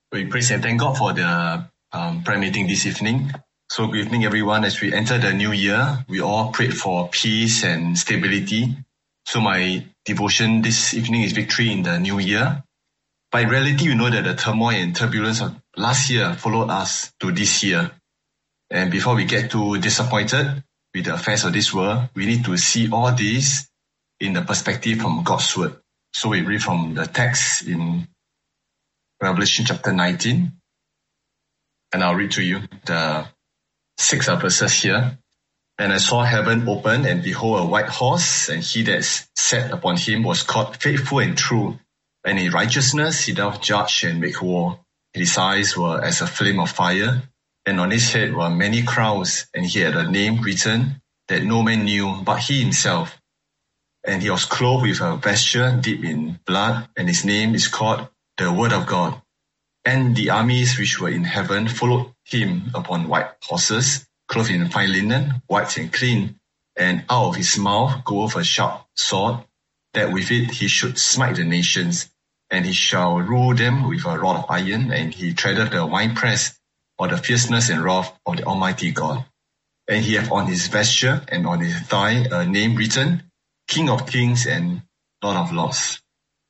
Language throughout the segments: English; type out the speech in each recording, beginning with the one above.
We praise and thank God for the prayer meeting this evening. So good evening, everyone. As we enter the new year, we all prayed for peace and stability. So my devotion this evening is victory in the new year. By reality, we know that the turmoil and turbulence of last year followed us to this year. And before we get too disappointed with the affairs of this world, we need to see all this in the perspective from God's word. So we read from the text in Revelation chapter 19, and I'll read to you the 6 verses here. And I saw heaven open, and behold, a white horse, and he that sat upon him was called Faithful and True, and in righteousness he doth judge and make war. His eyes were as a flame of fire, and on his head were many crowns, and he had a name written that no man knew but he himself. And he was clothed with a vesture dipped in blood, and his name is called the Word of God. And the armies which were in heaven followed him upon white horses, clothed in fine linen, white and clean. And out of his mouth goeth a sharp sword, that with it he should smite the nations. And he shall rule them with a rod of iron, and he treadeth the winepress of the fierceness and wrath of the Almighty God. And he hath on his vesture and on his thigh a name written, King of Kings and Lord of Lords.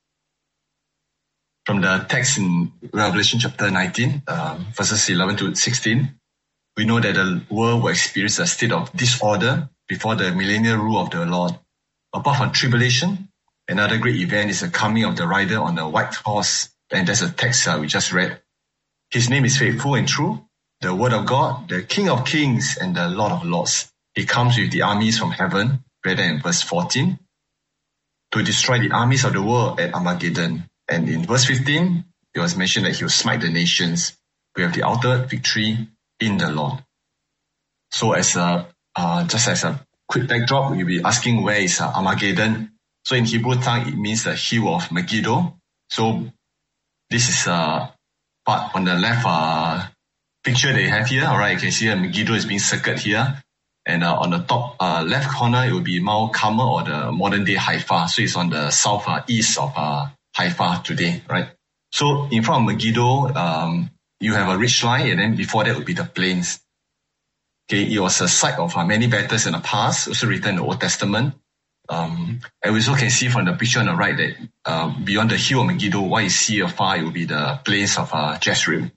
From the text in Revelation chapter 19, verses 11 to 16, we know that the world will experience a state of disorder before the millennial rule of the Lord. Apart from tribulation, another great event is the coming of the rider on a white horse, and that's a text we just read. His name is Faithful and True, the Word of God, the King of Kings and the Lord of Lords. He comes with the armies from heaven, read in verse 14, to destroy the armies of the world at Armageddon. And in verse 15, it was mentioned that he will smite the nations. We have the ultimate victory in the Lord. So just as a quick backdrop, we'll be asking where is Armageddon. So in Hebrew tongue, it means the hill of Megiddo. So this is part on the left picture they have here. All right, you can see Megiddo is being circled here. And on the top left corner, it will be Mount Carmel or the modern day Haifa. So it's on the southeast of Haifa today, right? So in front of Megiddo, you have a ridge line, and then before that would be the plains. Okay, it was a site of many battles in the past, also written in the Old Testament. And we also can see from the picture on the right that beyond the hill of Megiddo, what you see afar, it will be the plains of Jezreel.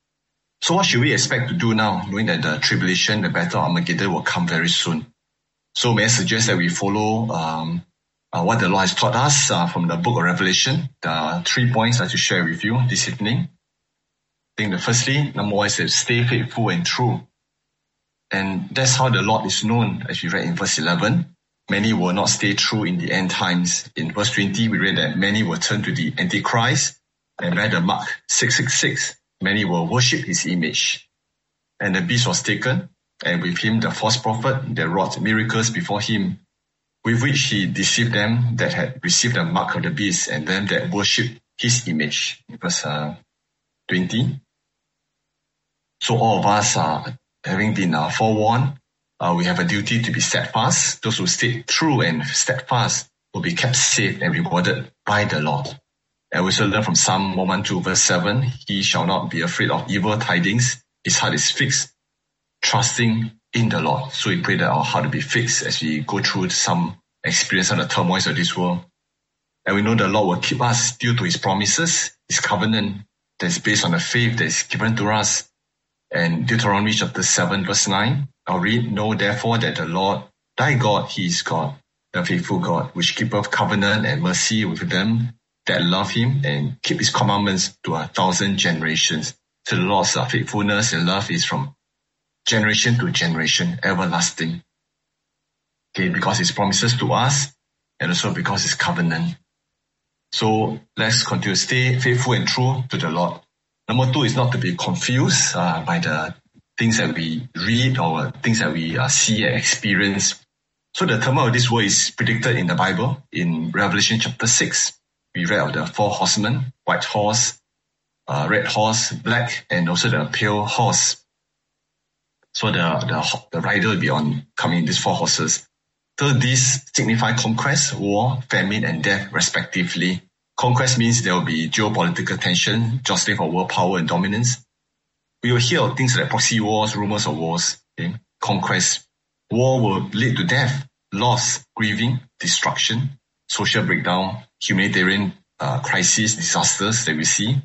So what should we expect to do now, knowing that the tribulation, the battle of Armageddon will come very soon? So may I suggest that we follow what the Lord has taught us from the book of Revelation. The 3 points I'd like to share with you this evening. I think firstly, number one is to stay faithful and true. And that's how the Lord is known, as we read in verse 11. Many will not stay true in the end times. In verse 20, we read that many will turn to the Antichrist and bear the mark 666. Many will worship his image. And the beast was taken, and with him the false prophet that wrought miracles before him, with which he deceived them that had received the mark of the beast and them that worshipped his image. Verse 20. So all of us, having been forewarned, we have a duty to be steadfast. Those who stay true and steadfast will be kept safe and rewarded by the Lord. And we also learn from Psalm 112 verse 7, he shall not be afraid of evil tidings. His heart is fixed, trusting in the Lord. So we pray that our heart will be fixed as we go through some experience of the turmoils of this world. And we know the Lord will keep us due to his promises, his covenant that is based on the faith that is given to us. And Deuteronomy chapter 7 verse 9, I'll read, know therefore that the Lord thy God, he is God, the faithful God, which keepeth covenant and mercy with them that love him and keep his commandments to 1,000 generations. So the Lord's faithfulness and love is from generation to generation, everlasting. Okay, because his promises to us and also because his covenant. So let's continue to stay faithful and true to the Lord. Number 2 is not to be confused by the things that we read or things that we see and experience. So the turmoil of this world is predicted in the Bible in Revelation chapter 6. We read of the 4 horsemen, white horse, red horse, black, and also the pale horse. So the rider will be coming in these 4 horses. So these signify conquest, war, famine, and death respectively. Conquest means there will be geopolitical tension, jostling for world power and dominance. We will hear of things like proxy wars, rumors of wars. Okay? Conquest. War will lead to death, loss, grieving, destruction, social breakdown, humanitarian crises, disasters that we see.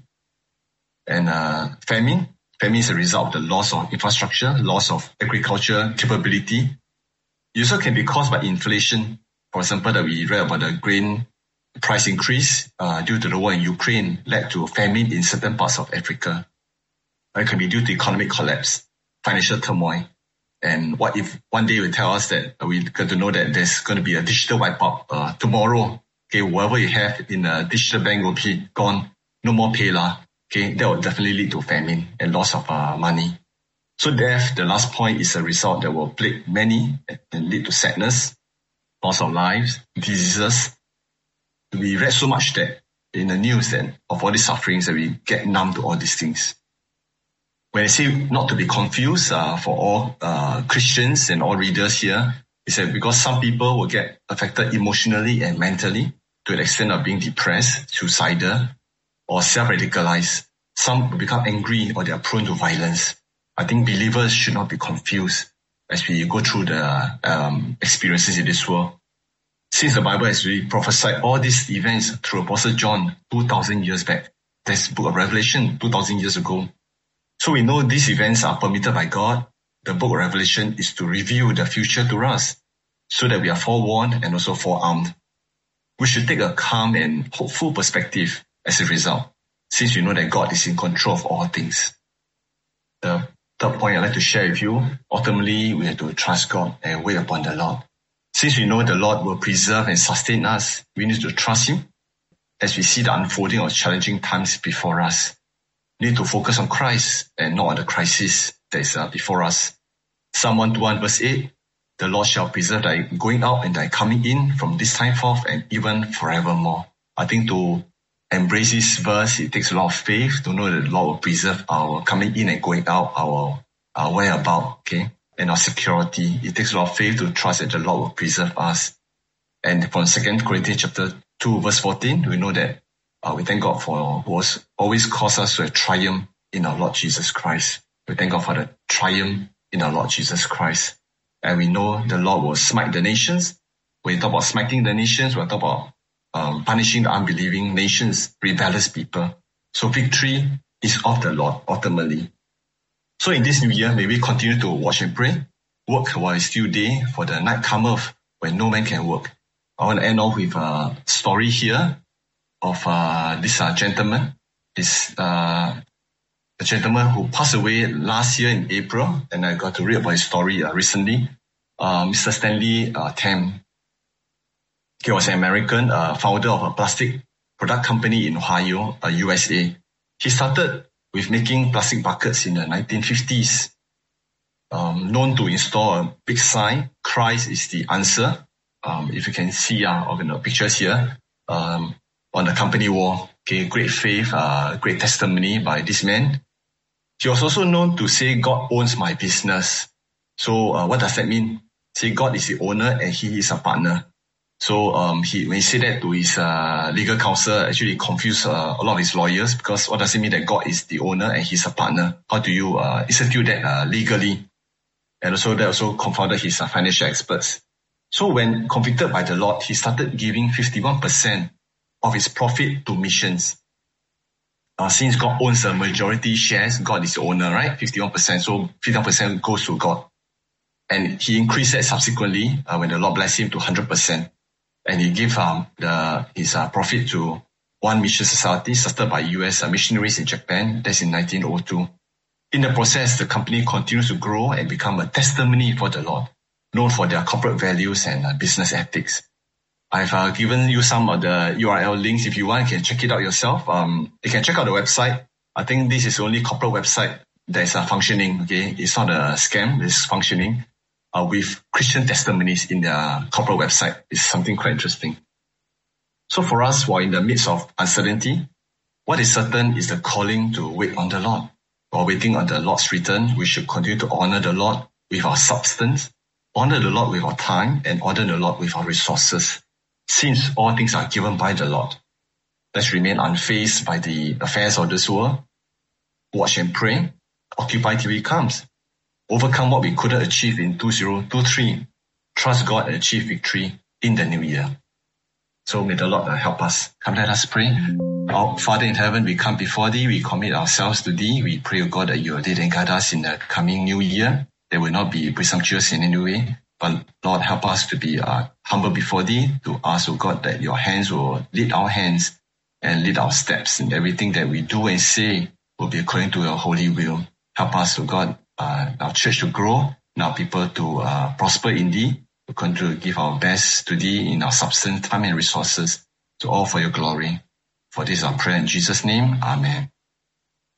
And famine. Famine is a result of the loss of infrastructure, loss of agriculture capability. It also can be caused by inflation. For example, that we read about the grain price increase due to the war in Ukraine led to famine in certain parts of Africa. It can be due to economic collapse, financial turmoil. And what if one day will tell us that we got to know that there's going to be a digital wipeout tomorrow? Okay, whatever you have in a digital bank will be gone. No more PayLah. Okay, that will definitely lead to famine and loss of money. So death, the last point, is a result that will plague many and lead to sadness, loss of lives, diseases. We read so much that in the news that of all these sufferings that we get numb to all these things. When I say not to be confused for all Christians and all readers here, is that because some people will get affected emotionally and mentally to an extent of being depressed, suicidal, or self-radicalized. Some will become angry or they are prone to violence. I think believers should not be confused as we go through the experiences in this world. Since the Bible has really prophesied all these events through Apostle John 2,000 years back, that's the book of Revelation 2,000 years ago. So we know these events are permitted by God. The book of Revelation is to reveal the future to us so that we are forewarned and also forearmed. We should take a calm and hopeful perspective as a result, since we know that God is in control of all things. The third point I'd like to share with you, ultimately we have to trust God and wait upon the Lord. Since we know the Lord will preserve and sustain us, we need to trust Him as we see the unfolding of challenging times before us. We need to focus on Christ and not on the crisis that is before us. Psalm 121 verse 8, the Lord shall preserve thy going out and thy coming in from this time forth and even forevermore. I think to embrace this verse, it takes a lot of faith to know that the Lord will preserve our coming in and going out, our whereabout, okay, and our security. It takes a lot of faith to trust that the Lord will preserve us. And from 2 Corinthians chapter 2 verse 14, we know that we thank God for who has always caused us to have triumph in our Lord Jesus Christ. We thank God for the triumph in our Lord Jesus Christ. And we know the Lord will smite the nations. When we talk about smiting the nations, we'll talk about punishing the unbelieving nations, rebellious people. So victory is of the Lord ultimately. So in this new year, may we continue to watch and pray, work while it's still day, for the night cometh when no man can work. I want to end off with a story here of this gentleman. It's a gentleman who passed away last year in April, and I got to read about his story recently. Mr. Stanley Tam. He was an American founder of a plastic product company in Ohio, USA. He started with making plastic buckets in the 1950s. Known to install a big sign, Christ is the answer. If you can see in the pictures here, on the company wall. Okay, great faith, great testimony by this man. He was also known to say, God owns my business. So what does that mean? Say God is the owner and he is a partner. So when he said that to his legal counsel, actually confused a lot of his lawyers, because what does it mean that God is the owner and he's a partner? How do you institute that legally? And also that also confounded his financial experts. So when convicted by the Lord, he started giving 51% of his profit to missions. Since God owns the majority shares, God is the owner, right? 51%. So 51% goes to God. And he increased that subsequently when the Lord blessed him to 100%. And he gave his profit to one mission society started by US missionaries in Japan. That's in 1902. In the process, the company continues to grow and become a testimony for the Lord, known for their corporate values and business ethics. I've given you some of the URL links. If you want, you can check it out yourself. You can check out the website. I think this is the only corporate website that is functioning. Okay, it's not a scam. It's functioning with Christian testimonies in their corporate website. It's something quite interesting. So for us, while in the midst of uncertainty, what is certain is the calling to wait on the Lord. While waiting on the Lord's return, we should continue to honor the Lord with our substance, honor the Lord with our time, and honor the Lord with our resources, since all things are given by the Lord. Let's remain unfazed by the affairs of this world. Watch and pray. Occupy till He comes. Overcome what we couldn't achieve in 2023. Trust God and achieve victory in the new year. So may the Lord help us. Come, let us pray. Our Father in heaven, we come before Thee. We commit ourselves to Thee. We pray, O God, that You will lead and guide us in the coming new year. They will not be presumptuous in any way. But Lord, help us to be humble before Thee, to ask, O God, that Your hands will lead our hands and lead our steps in everything that we do and say will be according to Your holy will. Help us, O God, our church to grow, and our people to prosper in Thee, to continue to give our best to Thee in our substance, time and resources, to all for Your glory. For this is our prayer in Jesus' name. Amen.